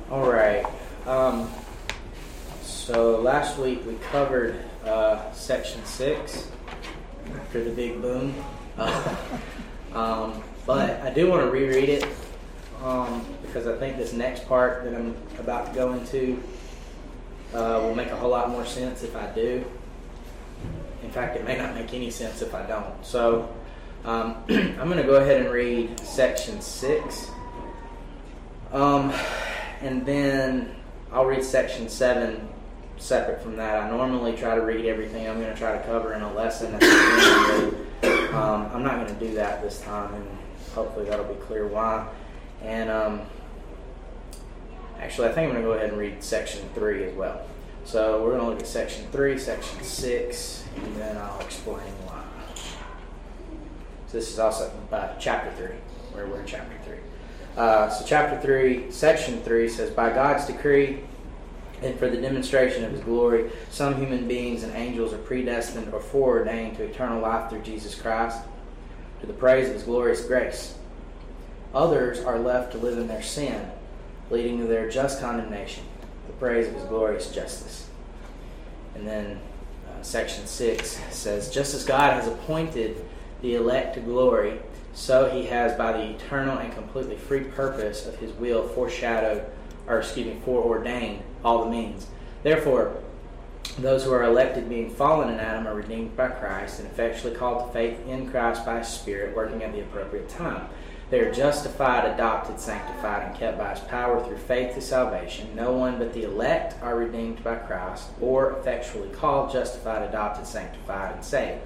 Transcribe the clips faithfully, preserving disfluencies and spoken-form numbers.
All right. Um, so last week we covered uh, section six after the big boom. Uh, um, but I do want to reread it um, because I think this next part that I'm about to go into uh, will make a whole lot more sense if I do. In fact, it may not make any sense if I don't. So um, I'm going to go ahead and read section six. Um, and then I'll read section seven separate from that. I normally try to read everything I'm going to try to cover in a lesson at the beginning, but um, I'm not going to do that this time, and hopefully that'll be clear why. And um, actually, I think I'm going to go ahead and read section three as well. So we're going to look at section three, section six, and then I'll explain why. So this is also uh, chapter three, where we're in chapter three. Uh, so chapter three, section three says, by God's decree and for the demonstration of His glory, some human beings and angels are predestined or foreordained to eternal life through Jesus Christ, to the praise of His glorious grace. Others are left to live in their sin, leading to their just condemnation, the praise of His glorious justice. And then uh, section six says, just as God has appointed the elect to glory, so He has, by the eternal and completely free purpose of His will, foreshadowed, or excuse me, foreordained all the means. Therefore, those who are elected, being fallen in Adam, are redeemed by Christ and effectually called to faith in Christ by His Spirit, working at the appropriate time. They are justified, adopted, sanctified, and kept by His power through faith to salvation. No one but the elect are redeemed by Christ, or effectually called, justified, adopted, sanctified, and saved.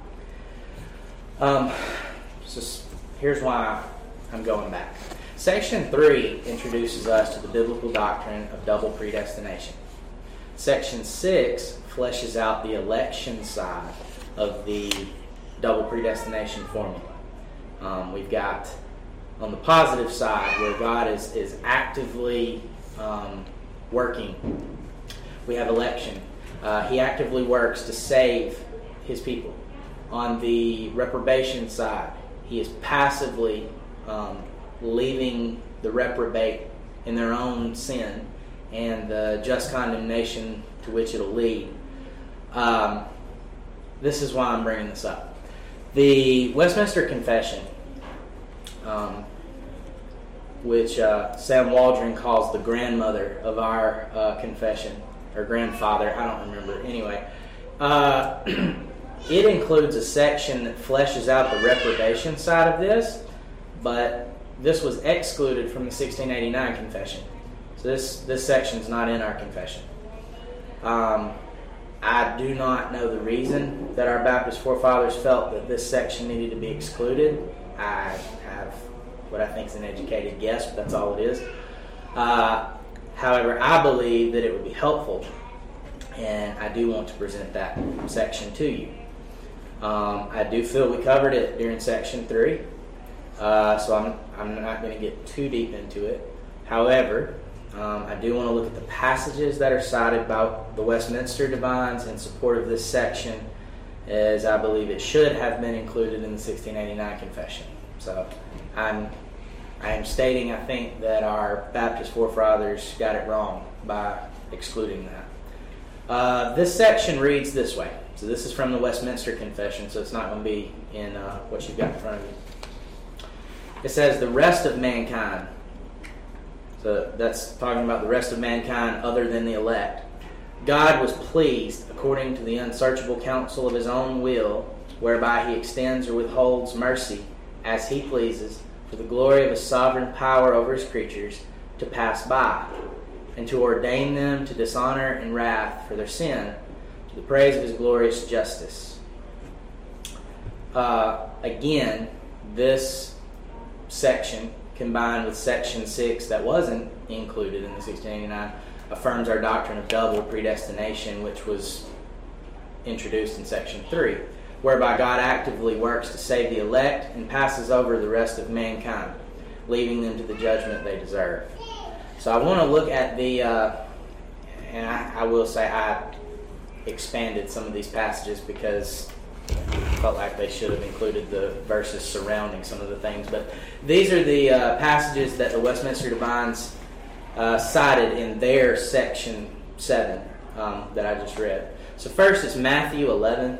Um, so here's why I'm going back. Section three introduces us to the biblical doctrine of double predestination. Section six fleshes out the election side of the double predestination formula. Um, we've got on the positive side where God is, is actively um, working. We have election. Uh, he actively works to save His people. On the reprobation side, He is passively um, leaving the reprobate in their own sin and the just condemnation to which it'll lead. Um, this is why I'm bringing this up. The Westminster Confession, um, which uh, Sam Waldron calls the grandmother of our uh, confession, or grandfather, I don't remember. Anyway, uh, it includes a section that fleshes out the reprobation side of this, but this was excluded from the sixteen eighty-nine confession. So this, this section is not in our confession. Um, I do not know the reason that our Baptist forefathers felt that this section needed to be excluded. I have what I think is an educated guess, but that's all it is. Uh, however, I believe that it would be helpful, and I do want to present that section to you. Um, I do feel we covered it during section three, uh, so I'm I'm not going to get too deep into it. However, um, I do want to look at the passages that are cited by the Westminster Divines in support of this section, as I believe it should have been included in the sixteen eighty-nine confession. So I'm I am stating I think that our Baptist forefathers got it wrong by excluding that. Uh, this section reads this way. So this is from the Westminster Confession, so it's not going to be in uh, what you've got in front of you. It says, the rest of mankind. So that's talking about the rest of mankind other than the elect. God was pleased, according to the unsearchable counsel of His own will, whereby He extends or withholds mercy as He pleases, for the glory of His sovereign power over His creatures, to pass by, and to ordain them to dishonor and wrath for their sin, to the praise of His glorious justice. Uh, again, this section, combined with section six that wasn't included in the sixteen eighty-nine, affirms our doctrine of double predestination, which was introduced in section three, whereby God actively works to save the elect and passes over the rest of mankind, leaving them to the judgment they deserve. So I want to look at the, uh, and I, I will say I expanded some of these passages because I felt like they should have included the verses surrounding some of the things. But these are the uh, passages that the Westminster Divines uh, cited in their section seven um, that I just read. So first is Matthew eleven.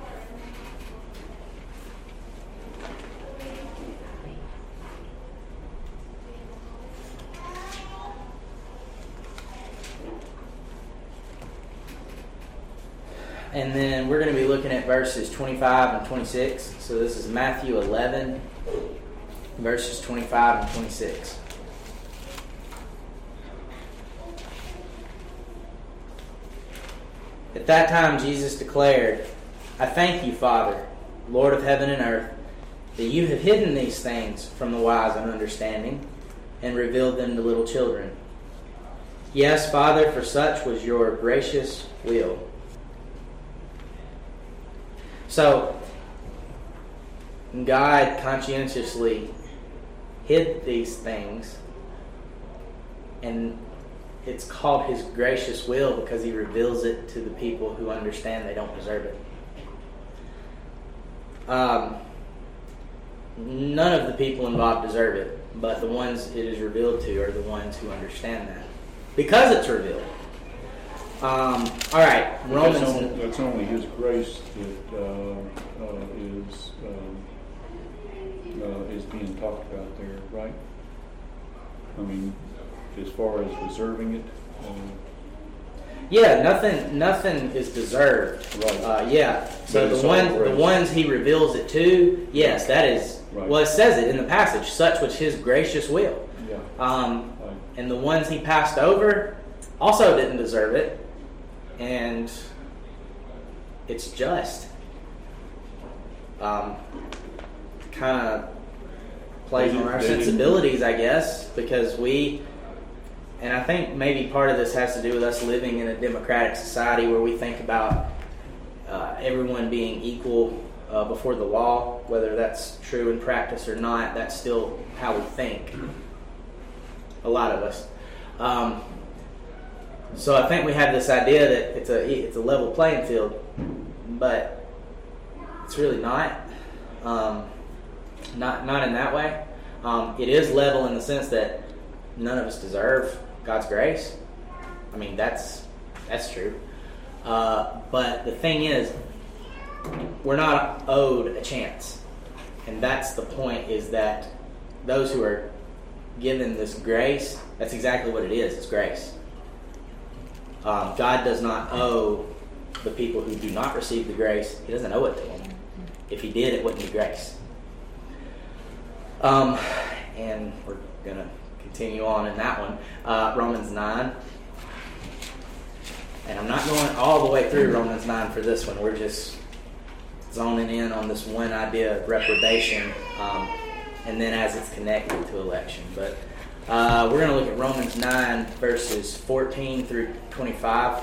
And then we're going to be looking at verses twenty-five and twenty-six. So this is Matthew eleven, verses twenty-five and twenty-six. At that time Jesus declared, I thank you, Father, Lord of heaven and earth, that you have hidden these things from the wise and understanding and revealed them to little children. Yes, Father, for such was your gracious will. So, God conscientiously hid these things, and it's called His gracious will because He reveals it to the people who understand they don't deserve it. Um, none of the people involved deserve it, but the ones it is revealed to are the ones who understand that because it's revealed. Um, all right, Romans. That's only, that's only His grace that uh, uh, is um, uh, is being talked about there, right? I mean, as far as deserving it. Um, yeah, nothing, nothing is deserved. Right. Uh, yeah. So But the one, the ones He reveals it to, yes, that is. Right. Well, it says it in the passage. Such was His gracious will. Yeah. Um, Right. And the ones He passed over also didn't deserve it. And it's just um, kind of plays on our sensibilities, I guess, because we, and I think maybe part of this has to do with us living in a democratic society where we think about uh, everyone being equal uh, before the law, whether that's true in practice or not. That's still how we think, a lot of us. Um, So I think we have this idea that it's a it's a level playing field, but it's really not. Um, not not in that way. Um, it is level in the sense that none of us deserve God's grace. I mean that's that's true. Uh, but the thing is, we're not owed a chance, and that's the point. Is that those who are given this grace, that's exactly what it is. It's grace. Um, God does not owe the people who do not receive the grace. He doesn't owe it to them. If He did, it wouldn't be grace. Um, and we're going to continue on in that one. Uh, Romans nine. And I'm not going all the way through Romans nine for this one. We're just zoning in on this one idea of reprobation, um, and then as it's connected to election. But Uh, we're going to look at Romans nine, verses fourteen through twenty-five.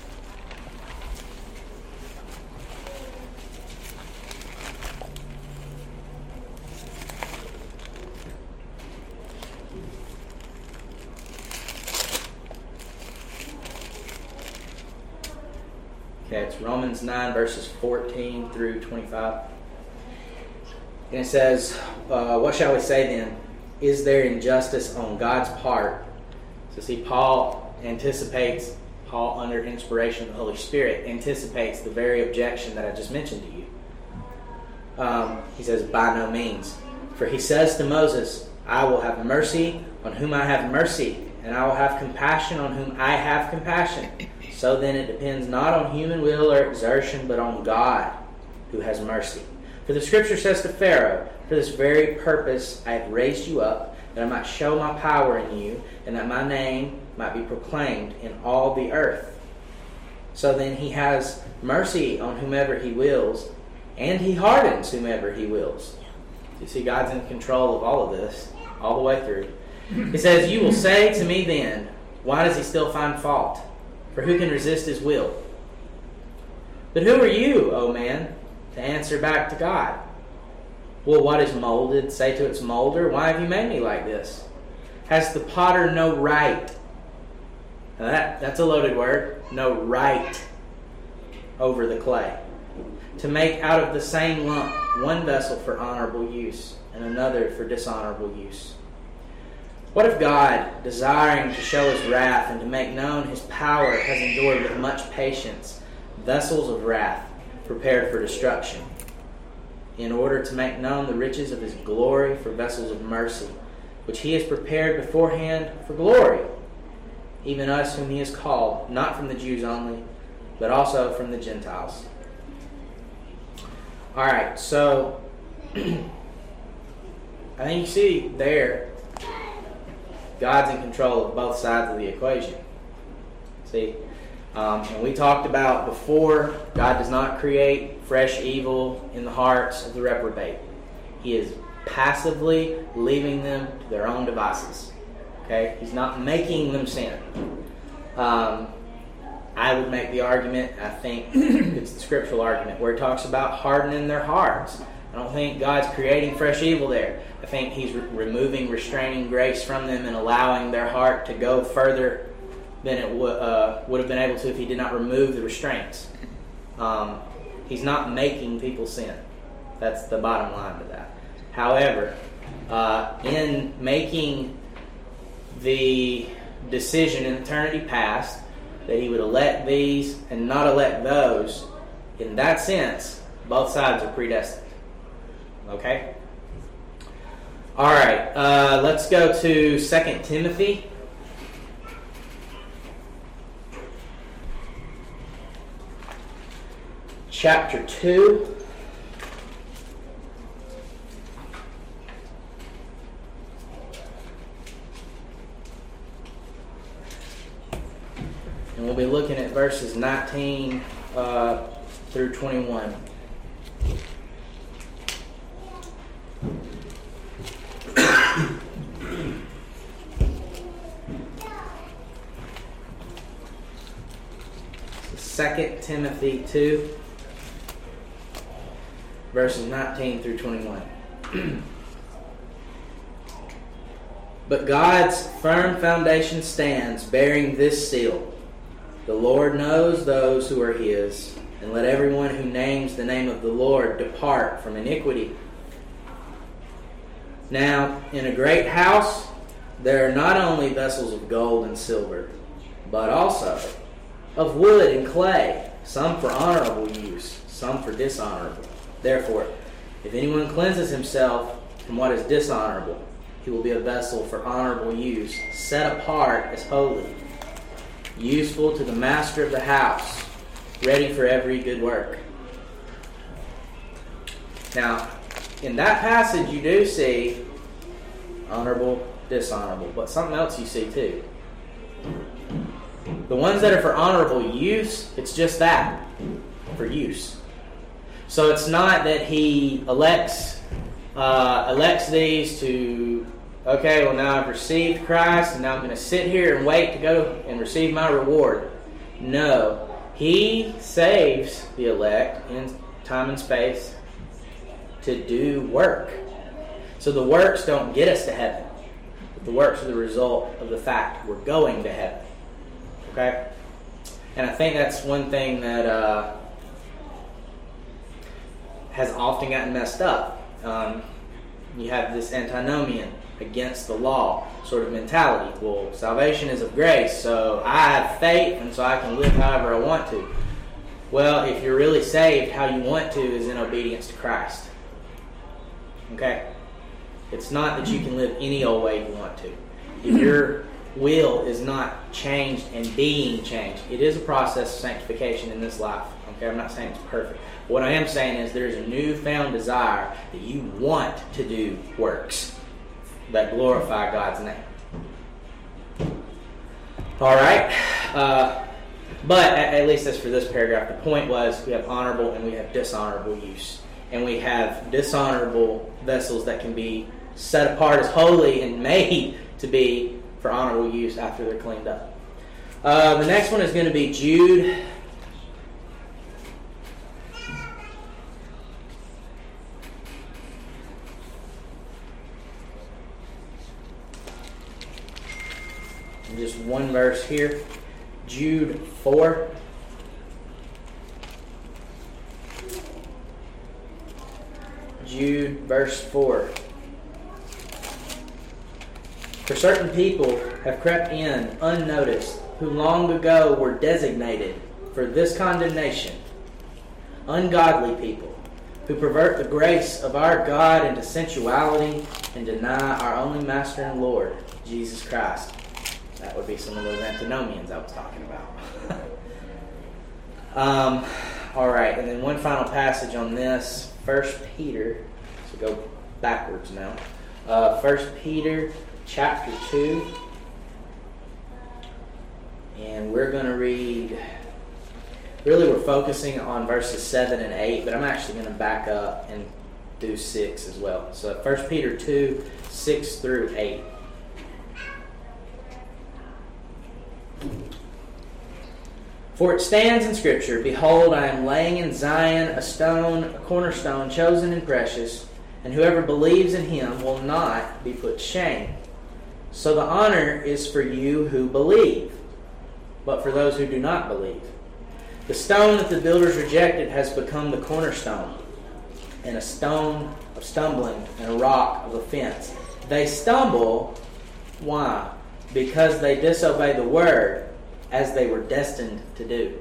Okay, it's Romans nine, verses fourteen through twenty-five. And it says, uh, what shall we say then? Is there injustice on God's part? So see, Paul anticipates, Paul under inspiration of the Holy Spirit, anticipates the very objection that I just mentioned to you. Um, he says, by no means. For he says to Moses, I will have mercy on whom I have mercy, and I will have compassion on whom I have compassion. So then it depends not on human will or exertion, but on God who has mercy. For the Scripture says to Pharaoh, for this very purpose I have raised you up, that I might show my power in you, and that my name might be proclaimed in all the earth. So then he has mercy on whomever he wills, and he hardens whomever he wills. You see, God's in control of all of this, all the way through. He says, you will say to me then, why does he still find fault? For who can resist his will? But who are you, O man, to answer back to God? Will what is molded say to its molder, why have you made me like this? Has the potter no right? Now that, that's a loaded word. No right over the clay. To make out of the same lump one vessel for honorable use and another for dishonorable use. What if God, desiring to show his wrath and to make known his power, has endured with much patience vessels of wrath prepared for destruction, in order to make known the riches of his glory for vessels of mercy, which he has prepared beforehand for glory, even us whom he has called, not from the Jews only, but also from the Gentiles. All right, so I think you see there, God's in control of both sides of the equation. See, um, and we talked about before, God does not create fresh evil in the hearts of the reprobate. He is passively leaving them to their own devices. Okay, he's not making them sin. Um, I would make the argument, I think it's the scriptural argument, where it talks about hardening their hearts. I don't think God's creating fresh evil there. I think he's re- removing restraining grace from them and allowing their heart to go further than it w- uh, would have been able to if he did not remove the restraints. Um, he's not making people sin. That's the bottom line to that. However, uh, in making the decision in eternity past that he would elect these and not elect those, in that sense, both sides are predestined. Okay? All right, uh, let's go to Second Timothy. Chapter two. And we'll be looking at verses nineteen uh, through twenty-one. Second Timothy two, verses nineteen through twenty-one. But God's firm foundation stands, bearing this seal: the Lord knows those who are his, and let everyone who names the name of the Lord depart from iniquity. Now, in a great house, there are not only vessels of gold and silver, but also of wood and clay, some for honorable use, some for dishonorable. Therefore, if anyone cleanses himself from what is dishonorable, he will be a vessel for honorable use, set apart as holy, useful to the master of the house, ready for every good work. Now, in that passage you do see honorable, dishonorable, but something else you see too. The ones that are for honorable use, it's just that, for use. So it's not that he elects uh, elects these to, okay, well now I've received Christ and now I'm going to sit here and wait to go and receive my reward. No, he saves the elect in time and space to do work. So the works don't get us to heaven. But the works are the result of the fact we're going to heaven. Okay? And I think that's one thing that uh, has often gotten messed up. Um, you have this antinomian, against the law sort of mentality. Well, salvation is of grace, so I have faith, and so I can live however I want to. Well, if you're really saved, how you want to is in obedience to Christ. Okay? It's not that you can live any old way you want to. If your will is not changed and being changed, it is a process of sanctification in this life. Okay, I'm not saying it's perfect. What I am saying is there's a newfound desire that you want to do works that glorify God's name. All right. Uh, but at, at least as for this paragraph, the point was we have honorable and we have dishonorable use. And we have dishonorable vessels that can be set apart as holy and made to be for honorable use after they're cleaned up. Uh, the next one is going to be Jude. Just one verse here. Jude four. Jude verse four. For certain people have crept in unnoticed, who long ago were designated for this condemnation. Ungodly people, who pervert the grace of our God into sensuality and deny our only Master and Lord, Jesus Christ. That would be some of those antinomians I was talking about. um, all right, and then one final passage on this, First Peter. So go backwards now. Uh, First Peter chapter two. And we're going to read, really we're focusing on verses seven and eight, but I'm actually going to back up and do six as well. So First Peter two, six through eight. For it stands in Scripture, Behold, I am laying in Zion a stone, a cornerstone, chosen and precious, and whoever believes in him will not be put to shame. So the honor is for you who believe, but for those who do not believe. The stone that the builders rejected has become the cornerstone, and a stone of stumbling and a rock of offense. They stumble, why? Because they disobey the word, as they were destined to do.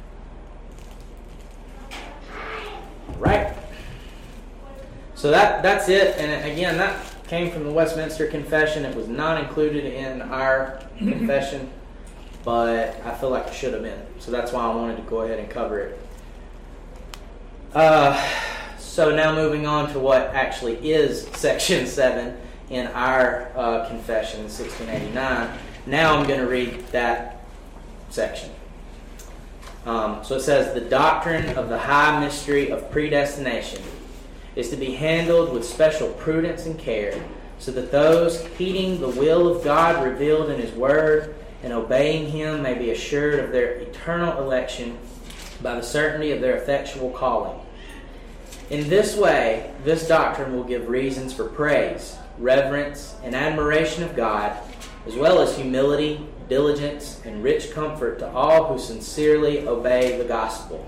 Right? So that that's it. And again, that came from the Westminster Confession. It was not included in our confession, but I feel like it should have been. So that's why I wanted to go ahead and cover it. Uh, so now moving on to what actually is Section seven in our uh, confession, sixteen eighty-nine. Now I'm going to read that section. Um, so it says, the doctrine of the high mystery of predestination is to be handled with special prudence and care, so that those heeding the will of God revealed in His Word and obeying Him may be assured of their eternal election by the certainty of their effectual calling. In this way, this doctrine will give reasons for praise, reverence, and admiration of God, as well as humility, diligence, and rich comfort to all who sincerely obey the gospel.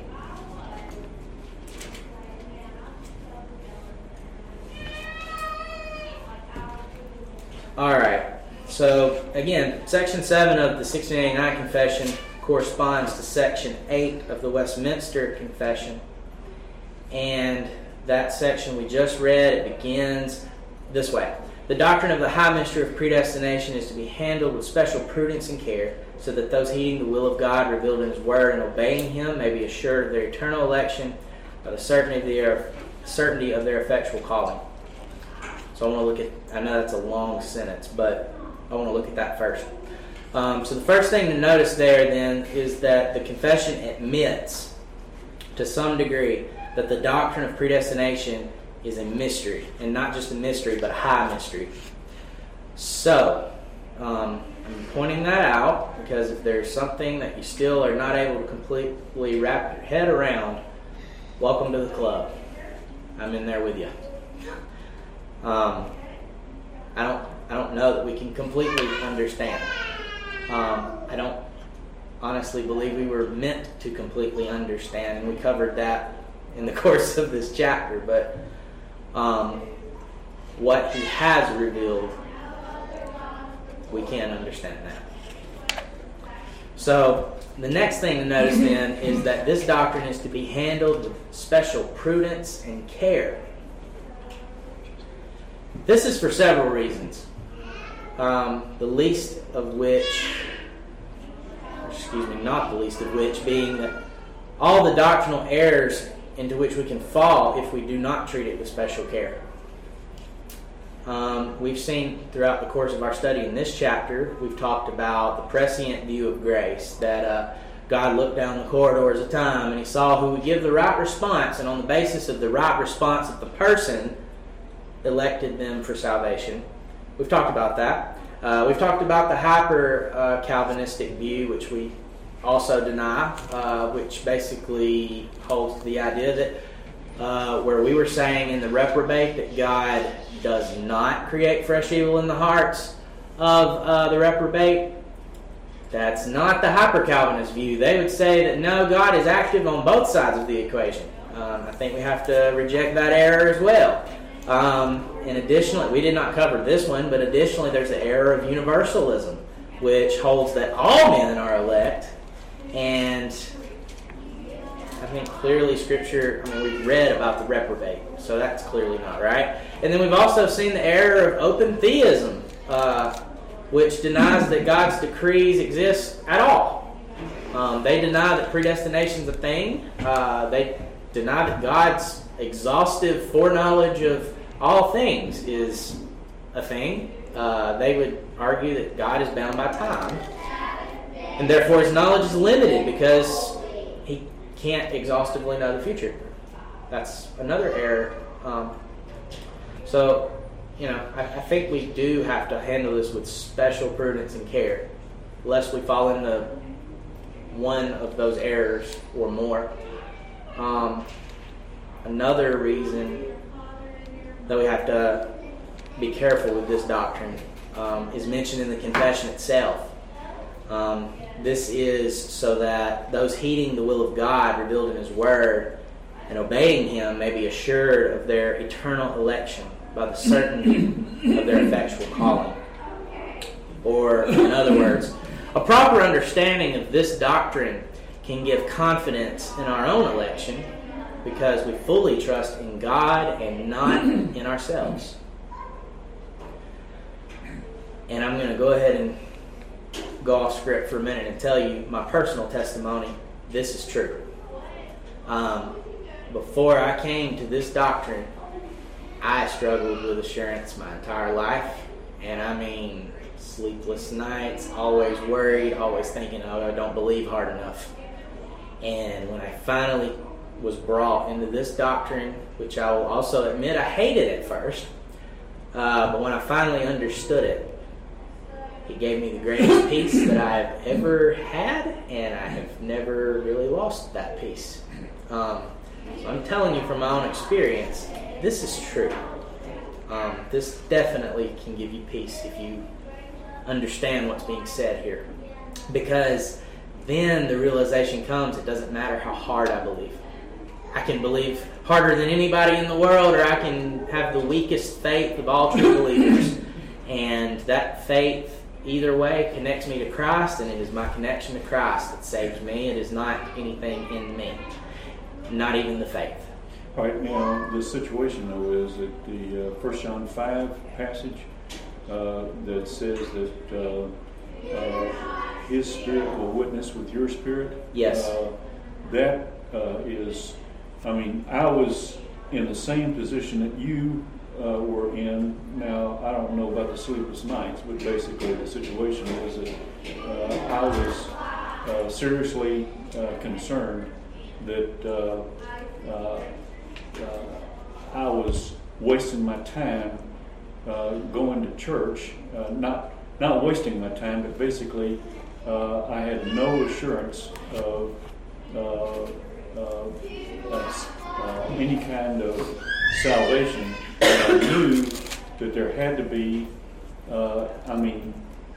All right. So again, Section seven of the sixteen eighty-nine Confession corresponds to Section eight of the Westminster Confession, and that section we just read, it begins this way. The doctrine of the high mystery of predestination is to be handled with special prudence and care, so that those heeding the will of God revealed in His Word and obeying Him may be assured of their eternal election by the certainty of their, certainty of their effectual calling. So I want to look at, I know that's a long sentence, but I want to look at that first. Um, so the first thing to notice there then is that the confession admits to some degree that the doctrine of predestination is a mystery, and not just a mystery, but a high mystery. So, um, I'm pointing that out because if there's something that you still are not able to completely wrap your head around, welcome to the club. I'm in there with you. Um, I don't, I don't know that we can completely understand. Um, I don't honestly believe we were meant to completely understand, and we covered that in the course of this chapter, but Um, what He has revealed, we can understand that. So, the next thing to notice then is that this doctrine is to be handled with special prudence and care. This is for several reasons. Um, the least of which, or excuse me, not the least of which, being that all the doctrinal errors into which we can fall if we do not treat it with special care. Um, we've seen throughout the course of our study in this chapter, we've talked about the prescient view of grace, that uh, God looked down the corridors of time and He saw who would give the right response, and on the basis of the right response of the person, elected them for salvation. We've talked about that. Uh, we've talked about the hyper-Calvinistic uh, view, which we also deny, uh, which basically holds to the idea that uh, where we were saying in the reprobate that God does not create fresh evil in the hearts of uh, the reprobate, that's not the hyper-Calvinist view. They would say that no, God is active on both sides of the equation. Um, I think we have to reject that error as well. Um, and additionally, we did not cover this one, but additionally, there's the error of universalism, which holds that all men are elect. And I think clearly Scripture, I mean, we've read about the reprobate, so that's clearly not right. And then we've also seen the error of open theism, uh, which denies that God's decrees exist at all. Um, they deny that predestination is a thing. Uh, they deny that God's exhaustive foreknowledge of all things is a thing. Uh, they would argue that God is bound by time, and therefore his knowledge is limited because he can't exhaustively know the future. That's another error. Um, so, you know, I, I think we do have to handle this with special prudence and care, lest we fall into one of those errors or more. Um, another reason that we have to be careful with this doctrine um, is mentioned in the confession itself. Um, this is so that those heeding the will of God revealed in His Word and obeying Him may be assured of their eternal election by the certainty of their effectual calling. Or, in other words, a proper understanding of this doctrine can give confidence in our own election because we fully trust in God and not in ourselves. And I'm going to go ahead and go off script for a minute and tell you my personal testimony. This is true. Um, before I came to this doctrine, I struggled with assurance my entire life. And I mean, sleepless nights, always worried, always thinking, oh, I don't believe hard enough. And when I finally was brought into this doctrine, which I will also admit I hated at first, uh, but when I finally understood it, it gave me the greatest peace that I've ever had, and I have never really lost that peace. Um, so I'm telling you from my own experience, this is true. Um, this definitely can give you peace if you understand what's being said here. Because then the realization comes, it doesn't matter how hard I believe. I can believe harder than anybody in the world, or I can have the weakest faith of all true believers. And that faith, either way, connects me to Christ, and it is my connection to Christ that saves me. It is not anything in me, not even the faith. All right, now the situation though is that the uh, First John five passage uh, that says that uh, uh, His Spirit will witness with your spirit. Yes. Uh, that uh, is, I mean, I was in the same position that you uh, were in. Now, I don't know about the sleepless nights, but basically the situation is that uh, I was uh, seriously uh, concerned that uh, uh, uh, I was wasting my time uh, going to church, uh, not not wasting my time, but basically uh, I had no assurance of uh, uh, uh, any kind of salvation. And I knew that there had to be, uh, I mean,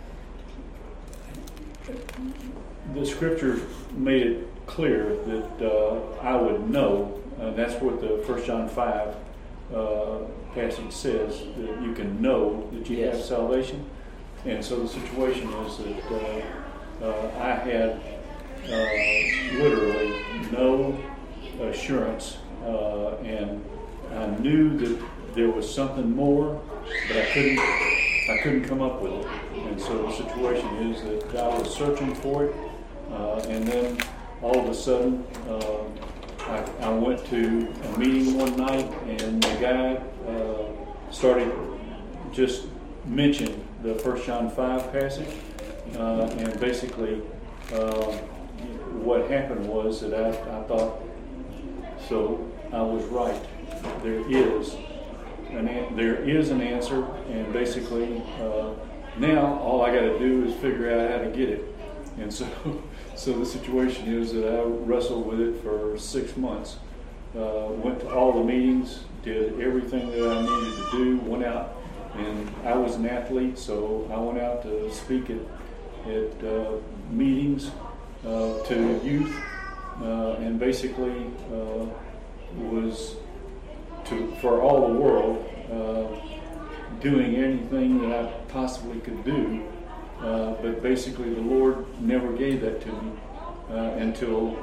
the Scripture made it clear that uh, I would know. And that's what the First John five uh, passage says, that you can know that you yes. have salvation. And so the situation is that uh, uh, I had uh, literally no assurance, uh, and I knew that there was something more, but I couldn't I couldn't come up with it. And so the situation is that I was searching for it, uh, and then all of a sudden, uh, I, I went to a meeting one night, and the guy uh, started just mentioning the First John five passage, uh, and basically uh, what happened was that I, I thought, so I was right. There is an an- there is an answer, and basically uh, now all I got to do is figure out how to get it. And so. So the situation is that I wrestled with it for six months. Uh, went to all the meetings, did everything that I needed to do, went out, and I was an athlete, so I went out to speak at, at uh, meetings uh, to youth, uh, and basically uh, was to for all the world uh, doing anything that I possibly could do. Uh, but basically, the Lord never gave that to me uh, until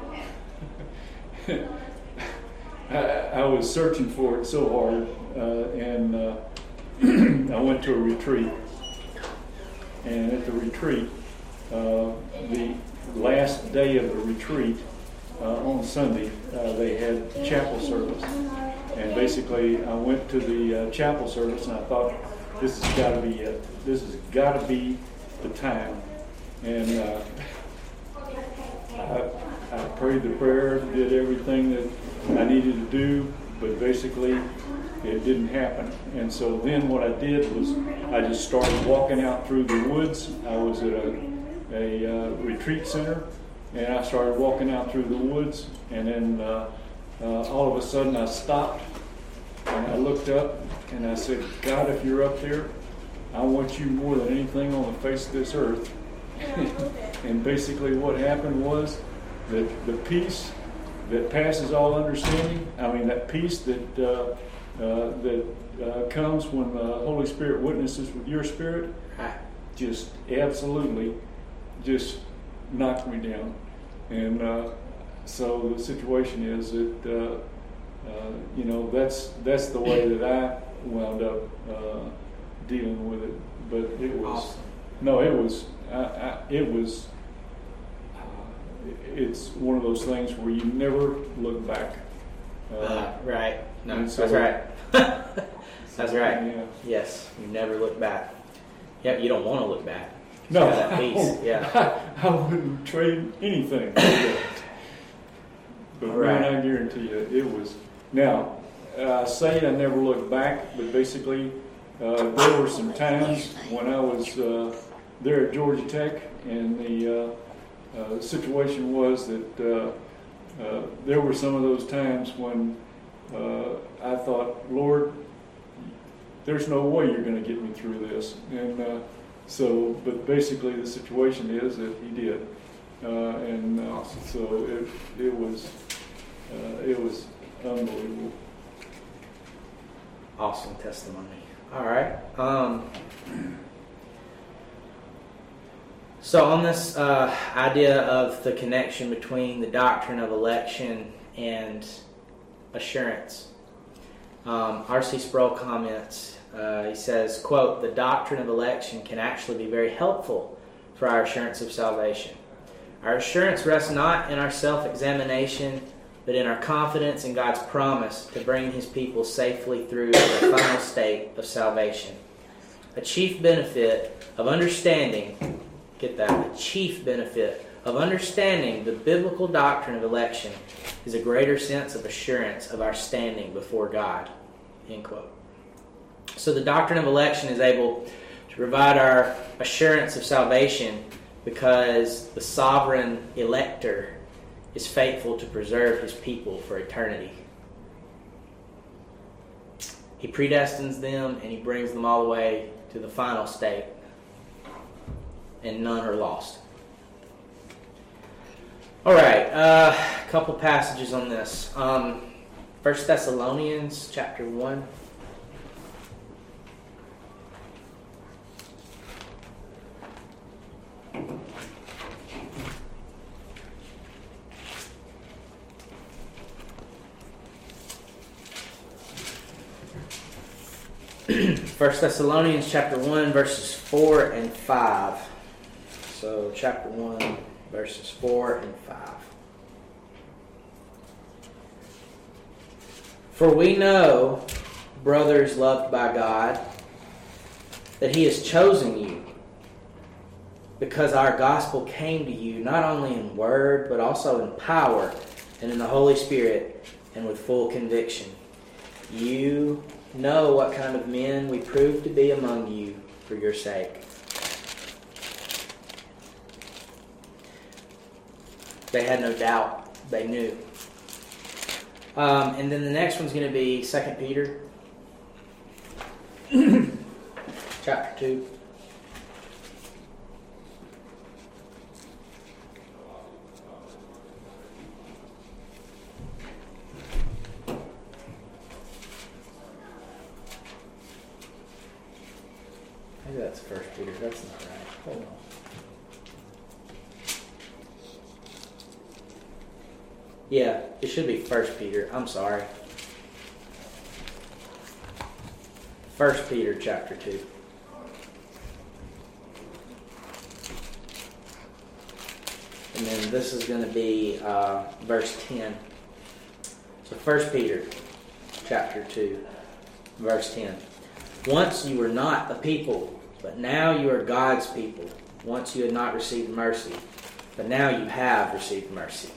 I, I was searching for it so hard, uh, and uh, I went to a retreat. And at the retreat, uh, the last day of the retreat, uh, on Sunday, uh, they had chapel service. And basically, I went to the uh, chapel service, and I thought, this has got to be it. This has got to be the time. And uh, I, I prayed the prayer, did everything that I needed to do, but basically it didn't happen. And so then what I did was I just started walking out through the woods. I was at a, a uh, retreat center, and I started walking out through the woods, and then uh, uh, all of a sudden I stopped, and I looked up, and I said, God, if you're up there, I want you more than anything on the face of this earth. And basically what happened was that the peace that passes all understanding, I mean that peace that uh, uh, that uh, comes when the Holy Spirit witnesses with your spirit, just absolutely just knocked me down. And uh, so the situation is that uh, uh, you know that's that's the way that I wound up uh, dealing with it. But it was awesome. no, it was I, I, it was. It's one of those things where you never look back. Uh, uh, right. No, so, that's right. That's right. Yeah. Yes, you never look back. Yeah, you don't want to look back. No, that peace. I, yeah. I, I wouldn't trade anything for that. But right. man, I guarantee you, it was. Now, I say I never looked back, but basically, uh, there were some times when I was uh, there at Georgia Tech, and the uh, Uh, the situation was that uh, uh, there were some of those times when uh, I thought, Lord, there's no way you're going to get me through this. And uh, so, but basically the situation is that He did. Uh, and uh, so it, it was uh, it was unbelievable. Awesome testimony. All right. Um, So on this uh, idea of the connection between the doctrine of election and assurance, um, R C Sproul comments, uh, he says, quote, the doctrine of election can actually be very helpful for our assurance of salvation. Our assurance rests not in our self-examination, but in our confidence in God's promise to bring His people safely through the final state of salvation. A chief benefit of understanding Get that. The chief benefit of understanding the biblical doctrine of election is a greater sense of assurance of our standing before God. End quote. So the doctrine of election is able to provide our assurance of salvation because the sovereign elector is faithful to preserve His people for eternity. He predestines them and He brings them all the way to the final state. And none are lost. All right, uh, a couple passages on this. Um, First Thessalonians chapter one. First Thessalonians chapter one, verses four and five. So, chapter one, verses four and five. For we know, brothers loved by God, that He has chosen you, because our gospel came to you not only in word, but also in power and in the Holy Spirit and with full conviction. You know what kind of men we proved to be among you for your sake. They had no doubt. They knew. Um, and then the next one's going to be Second Peter chapter two. that's First Peter. That's not right. Hold on. Yeah, it should be First Peter. I'm sorry. First Peter chapter two. And then this is going to be uh, verse ten. So First Peter chapter two, verse ten. Once you were not a people, but now you are God's people. Once you had not received mercy, but now you have received mercy.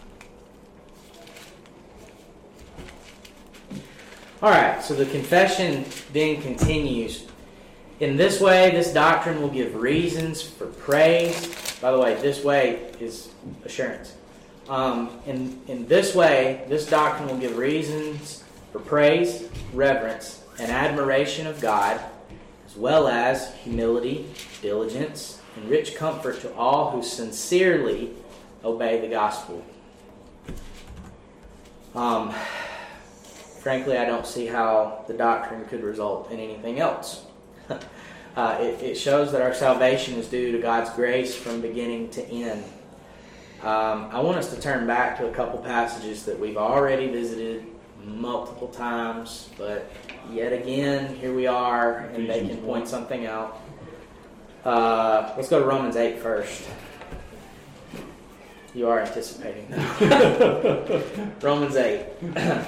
Alright, so the confession then continues. In this way, this doctrine will give reasons for praise. By the way, this way is assurance. Um, in, in this way, this doctrine will give reasons for praise, reverence, and admiration of God, as well as humility, diligence, and rich comfort to all who sincerely obey the gospel. Um, frankly, I don't see how the doctrine could result in anything else. uh, it, it shows that our salvation is due to God's grace from beginning to end. Um, I want us to turn back to a couple passages that we've already visited multiple times, but yet again, here we are, and they can point something out. Uh, let's go to Romans eight first. You are anticipating that. Romans eight. There's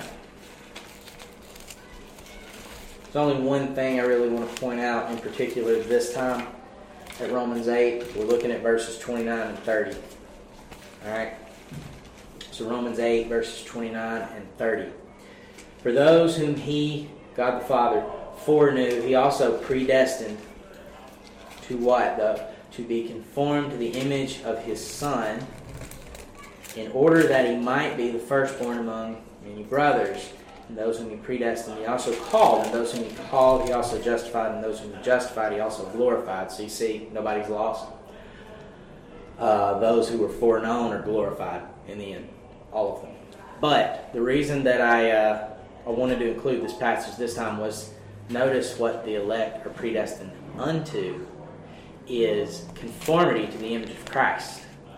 only one thing I really want to point out in particular this time at Romans eight. We're looking at verses twenty-nine and thirty. Alright? So Romans eight, verses twenty-nine and thirty. For those whom He, God the Father, foreknew, He also predestined to what, though? To be conformed to the image of His Son, in order that He might be the firstborn among many brothers. And those whom He predestined, He also called. And those whom He called, He also justified. And those whom He justified, He also glorified. So you see, nobody's lost. Uh, those who were foreknown are glorified in the end. All of them. But the reason that I, uh, I wanted to include this passage this time was, notice what the elect are predestined unto is conformity to the image of Christ.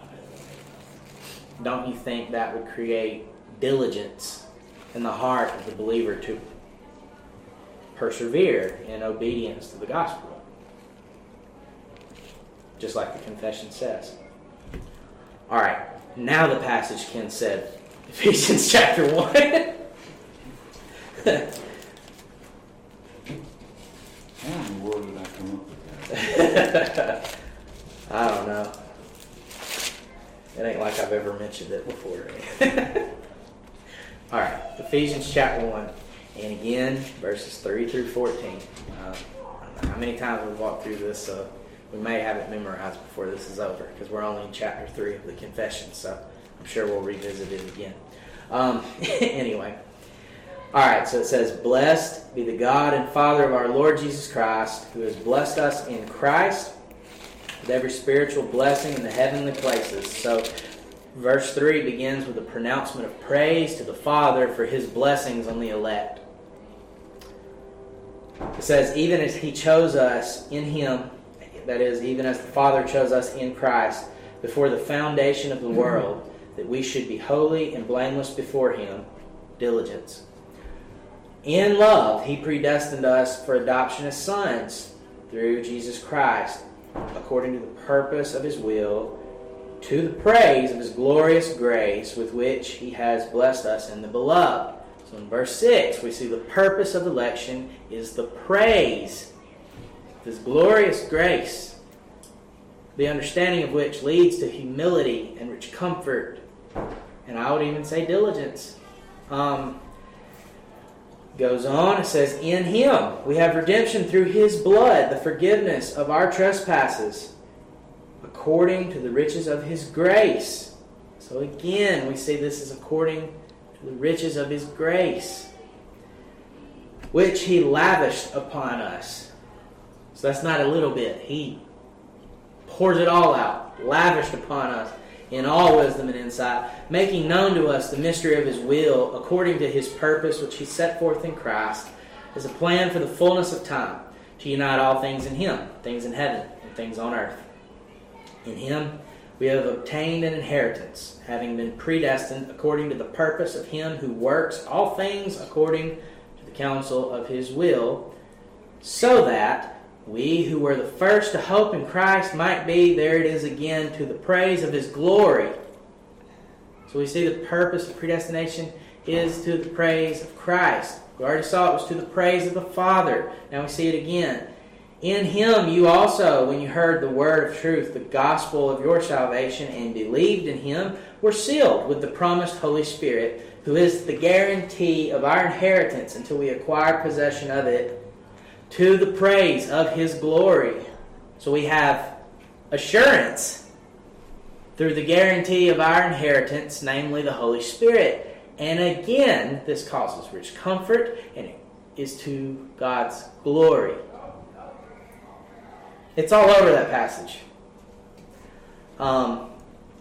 Don't you think that would create diligence in the heart of the believer to persevere in obedience to the gospel? Just like the confession says. Alright, now the passage Ken said. Ephesians chapter one. How in the world did I come up with that? I don't know. It ain't like I've ever mentioned it before. Alright, Ephesians chapter one. And again, verses three through fourteen. Uh, I don't know how many times we've walked through this, so we may have it memorized before this is over, because we're only in chapter three of the confession, so I'm sure we'll revisit it again. Um, anyway. Alright, so it says, Blessed be the God and Father of our Lord Jesus Christ, who has blessed us in Christ with every spiritual blessing in the heavenly places. So, verse three begins with a pronouncement of praise to the Father for His blessings on the elect. It says, even as He chose us in Him, that is, even as the Father chose us in Christ, before the foundation of the world, that we should be holy and blameless before Him, diligence. In love, He predestined us for adoption as sons through Jesus Christ, according to the purpose of His will, to the praise of His glorious grace with which He has blessed us in the Beloved. So in verse six, we see the purpose of election is the praise of His glorious grace, the understanding of which leads to humility and rich comfort, and I would even say diligence. Um... Goes on, it says, in Him we have redemption through His blood, the forgiveness of our trespasses, according to the riches of His grace. So again, we see this is according to the riches of His grace, which He lavished upon us. So that's not a little bit. He pours it all out, lavished upon us in all wisdom and insight, making known to us the mystery of His will, according to His purpose, which He set forth in Christ, as a plan for the fullness of time, to unite all things in Him, things in heaven and things on earth. In Him we have obtained an inheritance, having been predestined according to the purpose of Him who works all things according to the counsel of His will, so that we who were the first to hope in Christ might be, there it is again, to the praise of His glory. So we see the purpose of predestination is to the praise of Christ. We already saw it was to the praise of the Father. Now we see it again. In Him you also, when you heard the word of truth, the gospel of your salvation, and believed in Him, were sealed with the promised Holy Spirit, who is the guarantee of our inheritance until we acquire possession of it, to the praise of His glory. So we have assurance through the guarantee of our inheritance, namely the Holy Spirit. And again, this causes rich comfort, and it is to God's glory. It's all over that passage. Um,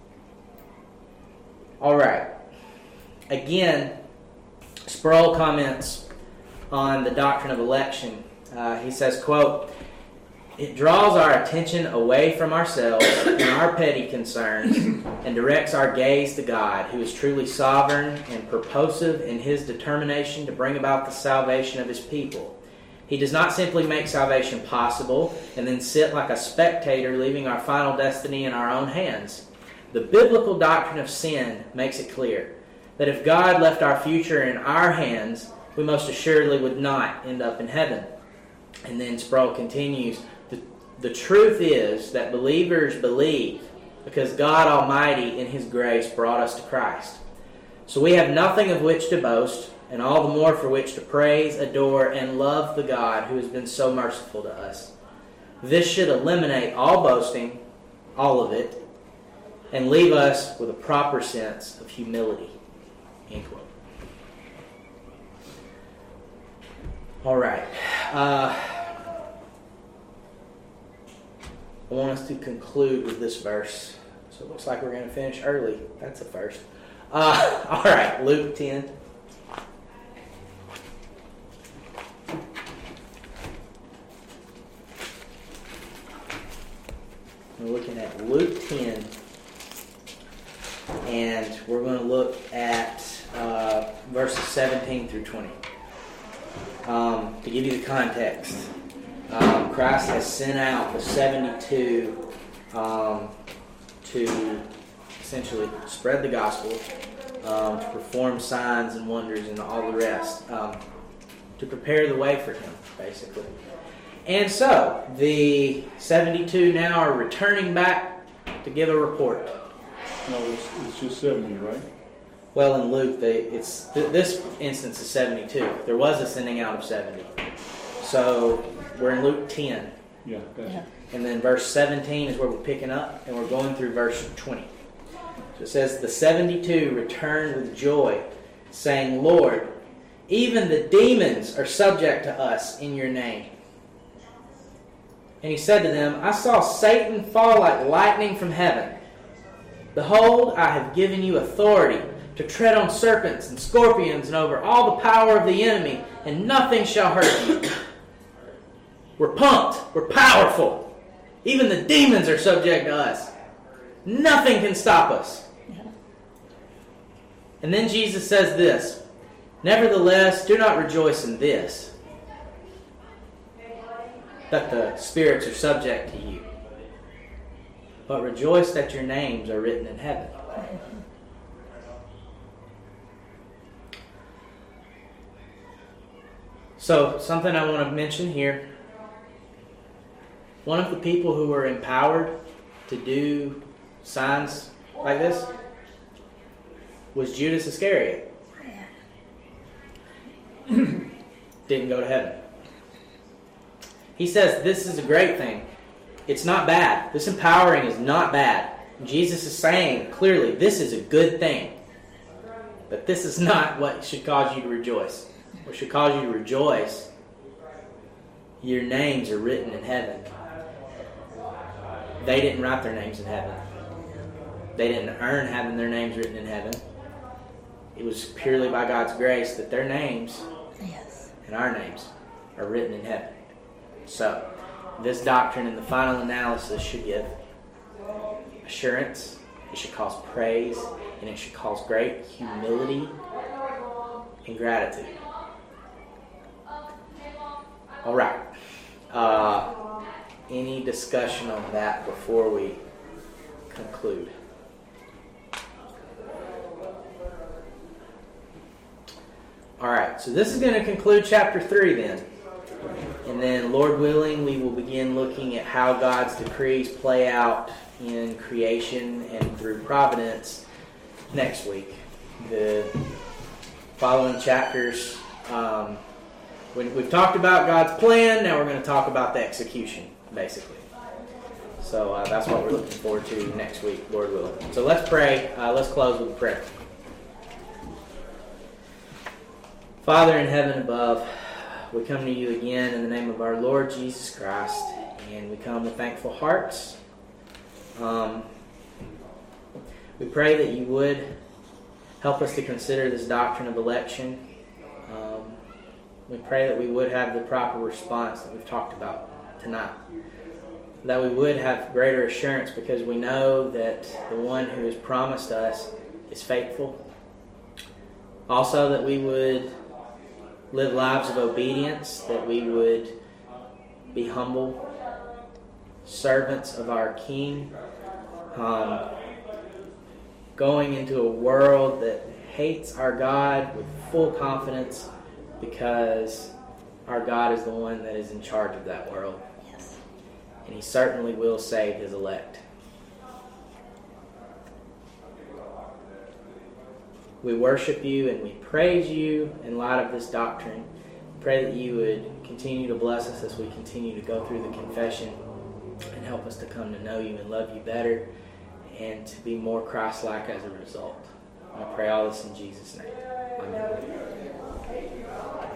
all right. Again, Sproul comments on the doctrine of election. Uh, he says, quote, "It draws our attention away from ourselves and our petty concerns and directs our gaze to God, who is truly sovereign and purposive in His determination to bring about the salvation of His people. He does not simply make salvation possible and then sit like a spectator, leaving our final destiny in our own hands. The biblical doctrine of sin makes it clear that if God left our future in our hands, we most assuredly would not end up in heaven." And then Sproul continues, the, the truth is that believers believe because God Almighty in His grace brought us to Christ. So we have nothing of which to boast, and all the more for which to praise, adore, and love the God who has been so merciful to us. This should eliminate all boasting, all of it, and leave us with a proper sense of humility. End quote. All right. Uh, I want us to conclude with this verse. So it looks like we're going to finish early. That's a first. Uh, all right, Luke ten. We're looking at Luke ten, and we're going to look at uh, verses seventeen through twenty. Um, to give you the context, um, Christ has sent out the seventy-two um, to essentially spread the gospel, um, to perform signs and wonders and all the rest, um, to prepare the way for Him, basically. And so, the seventy-two now are returning back to give a report. No, it's, it's just seventy, right? Well, in Luke, they, it's th- this instance is seventy-two. There was a sending out of seventy. So, we're in Luke ten. Yeah, gotcha. Yeah. And then verse seventeen is where we're picking up, and we're going through verse twenty. So it says, "The seventy-two returned with joy, saying, 'Lord, even the demons are subject to us in your name.' And He said to them, 'I saw Satan fall like lightning from heaven. Behold, I have given you authority to tread on serpents and scorpions and over all the power of the enemy, and nothing shall hurt you.'" We're pumped. We're powerful. Even the demons are subject to us. Nothing can stop us. And then Jesus says this, "Nevertheless, do not rejoice in this, that the spirits are subject to you, but rejoice that your names are written in heaven." So, something I want to mention here. One of the people who were empowered to do signs like this was Judas Iscariot. Didn't go to heaven. He says this is a great thing. It's not bad. This empowering is not bad. Jesus is saying clearly this is a good thing. But this is not what should cause you to rejoice. What should cause you to rejoice, your names are written in heaven. They didn't write their names in heaven. They didn't earn having their names written in heaven. It was purely by God's grace that their names yes. and our names are written in heaven. So, this doctrine in the final analysis should give assurance, it should cause praise, and it should cause great humility and gratitude. All right. Uh, any discussion on that before we conclude? All right, so this is going to conclude chapter three then. And then, Lord willing, we will begin looking at how God's decrees play out in creation and through providence next week. The following chapters, um, when we've talked about God's plan, now we're going to talk about the execution, basically. So uh, that's what we're looking forward to next week, Lord willing. So let's pray. Uh, let's close with a prayer. Father in heaven above, we come to you again in the name of our Lord Jesus Christ, and we come with thankful hearts. Um, we pray that you would help us to consider this doctrine of election. Um, we pray that we would have the proper response that we've talked about tonight. That we would have greater assurance because we know that the one who has promised us is faithful. Also that we would live lives of obedience, that we would be humble servants of our King, um, going into a world that hates our God with full confidence because our God is the one that is in charge of that world. Yes. And He certainly will save His elect. We worship you and we praise you in light of this doctrine. Pray that you would continue to bless us as we continue to go through the confession and help us to come to know you and love you better and to be more Christ-like as a result. I pray all this in Jesus' name.